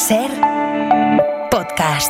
Ser podcast.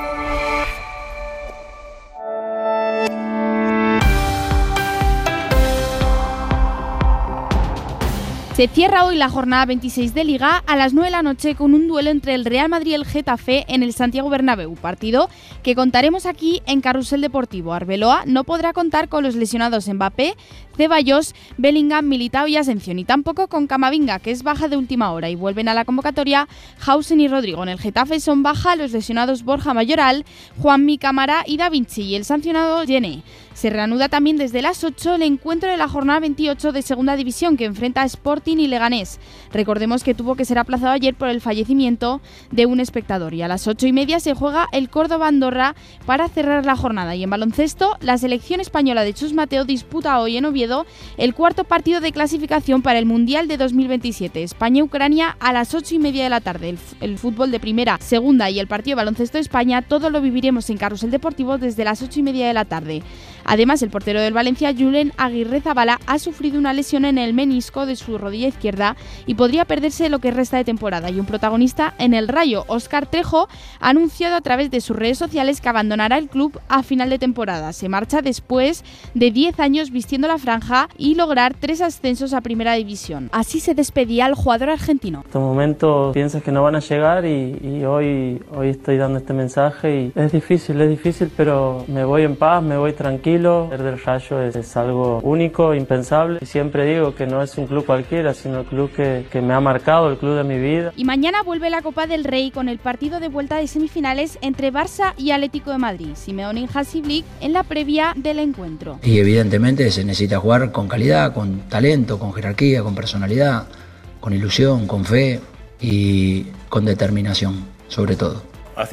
Se cierra hoy la jornada 26 de Liga a las 9 de la noche con un duelo entre el Real Madrid y el Getafe en el Santiago Bernabéu, partido que contaremos aquí en Carrusel Deportivo. Arbeloa no podrá contar con los lesionados Mbappé, Ceballos, Bellingham, Militao y Asensión, y tampoco con Camavinga, que es baja de última hora, y vuelven a la convocatoria Hausen y Rodrigo. En el Getafe son baja los lesionados Borja Mayoral, Juanmi Camara y Da Vinci, y el sancionado Yené. Se reanuda también desde las 8 el encuentro de la jornada 28 de Segunda División, que enfrenta a Sporting y Leganés. Recordemos que tuvo que ser aplazado ayer por el fallecimiento de un espectador, y a las 8:30 se juega el Córdoba-Andorra para cerrar la jornada. Y en baloncesto, la selección española de Chus Mateo disputa hoy en Oviedo el cuarto partido de clasificación para el Mundial de 2027. España-Ucrania a las 8:30 de la tarde. El fútbol de primera, segunda y el partido de baloncesto de España, todo lo viviremos en Carrusel Deportivo desde las 8:30 de la tarde. Además, el portero del Valencia, Julen Aguirrezabala, ha sufrido una lesión en el menisco de su rodilla izquierda y podría perderse lo que resta de temporada. Y un protagonista en el Rayo, Óscar Trejo, ha anunciado a través de sus redes sociales que abandonará el club a final de temporada. Se marcha después de 10 años vistiendo la franja y lograr 3 ascensos a Primera División. Así se despedía el jugador argentino. En estos momentos piensas que no van a llegar y hoy estoy dando este mensaje y es difícil, pero me voy en paz, me voy tranquilo. Ser del Rayo es algo único, impensable. Y siempre digo que no es un club cualquiera, sino el club que me ha marcado, el club de mi vida. Y mañana vuelve la Copa del Rey con el partido de vuelta de semifinales entre Barça y Atlético de Madrid. Simeone y Hansi Flick en la previa del encuentro. Y evidentemente se necesita jugar con calidad, con talento, con jerarquía, con personalidad, con ilusión, con fe y con determinación, sobre todo.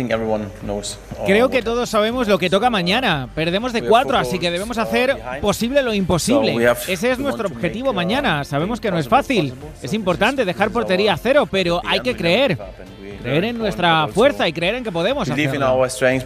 Creo que todos sabemos lo que toca mañana. Perdemos de 4, así que debemos hacer posible lo imposible. Ese es nuestro objetivo mañana. Sabemos que no es fácil. Es importante dejar portería a cero, pero hay que creer. Creer en nuestra fuerza y creer en que podemos hacerlo.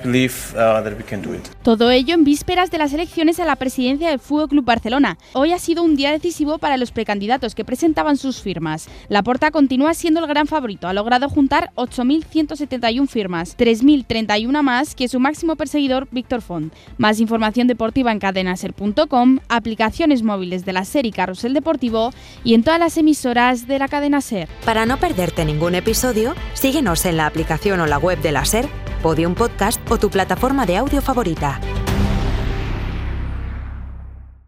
Todo ello en vísperas de las elecciones a la presidencia del Fútbol Club Barcelona. Hoy ha sido un día decisivo para los precandidatos que presentaban sus firmas. Laporta continúa siendo el gran favorito. Ha logrado juntar 8.171 firmas, 3.031 más que su máximo perseguidor, Víctor Font. Más información deportiva en cadenaser.com, aplicaciones móviles de la SER y Carrusel Deportivo y en todas las emisoras de la cadena SER. Para no perderte ningún episodio, síguenos en la aplicación o la web de la SER, Podium Podcast o tu plataforma de audio favorita.